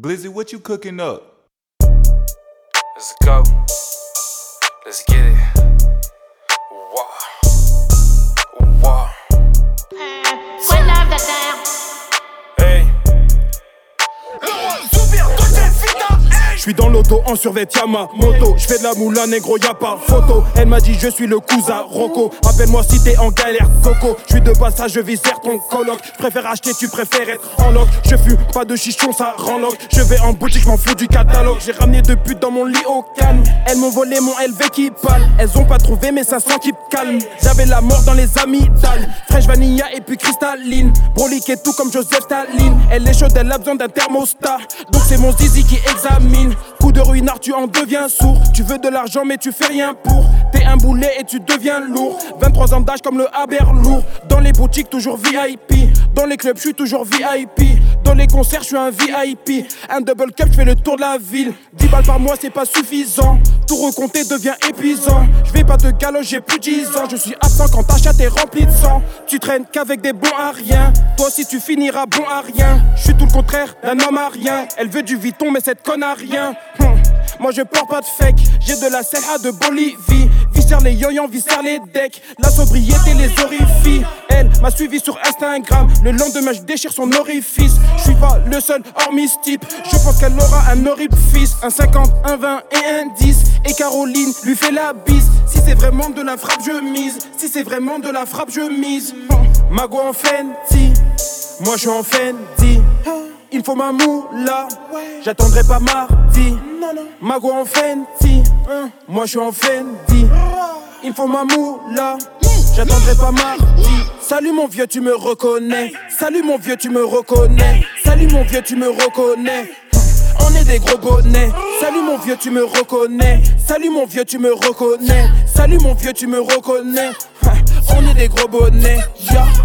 Blizzy, what you cooking up? Let's go. Let's get it. Wow. Wow. Hey. J'suis dans l'auto en survêt Yamamoto. J'fais de la moula négro y'a pas photo. Elle m'a dit je suis le cousin Rocco. Appelle-moi si t'es en galère coco. J'suis de passage, je vis vers ton coloc. J'préfère acheter, tu préfères être en loc. Je fume pas de chichon, ça rend loc. Je vais en boutique, j'm'en fous du catalogue. J'ai ramené deux putes dans mon lit au calme. Elles m'ont volé mon LV qui pâle. Elles ont pas trouvé mes 500 qui calme. J'avais la mort dans les amygdales. Fraîche vanilla et puis cristalline. Brolique et tout comme Joseph Staline. Elle est chaude, elle a besoin d'un thermostat. Donc c'est mon zizi qui examine. Coup de ruinard, tu en deviens sourd. Tu veux de l'argent mais tu fais rien pour. T'es un boulet et tu deviens lourd. 23 ans d'âge comme le Haber lourd. Dans les boutiques toujours VIP. Dans les clubs je suis toujours VIP. Dans les concerts je suis un VIP. Un double cup, je fais le tour de la ville. 10 balles par mois c'est pas suffisant. Tout recompter devient épuisant. Je vais pas te galocher, j'ai plus 10 ans. Je suis absent quand ta chatte est remplie de sang. Tu traînes qu'avec des bons à rien. Toi aussi tu finiras bon à rien. Je suis tout le contraire d'un homme à rien. Elle veut du Vuitton mais cette conne a rien. Moi je porte pas de fake. J'ai de la CLA de Bolivie. Viscère les yoyons, viscère les decks. La sobriété les horrifie. Elle m'a suivi sur Instagram. Le lendemain je déchire son orifice. Je suis pas le seul hormis ce type. Je pense qu'elle aura un horrible fils. Un 50, un 20 et un 10. Et Caroline lui fait la bise. Si c'est vraiment de la frappe je mise. Si c'est vraiment de la frappe je mise. Mago en Fenty. Moi je suis en Fendi. Il faut ma moula. J'attendrai pas mardi. Mago en Fenty. Moi je suis en Fendi. Il faut ma moula. J'attendrai pas mardi. Salut mon vieux, tu me reconnais. Salut mon vieux, tu me reconnais. Salut mon vieux, tu me reconnais. On est des gros bonnets. Salut mon vieux, tu me reconnais. Salut mon vieux, tu me reconnais. Salut mon vieux, tu me reconnais. On est des gros bonnets. Yeah.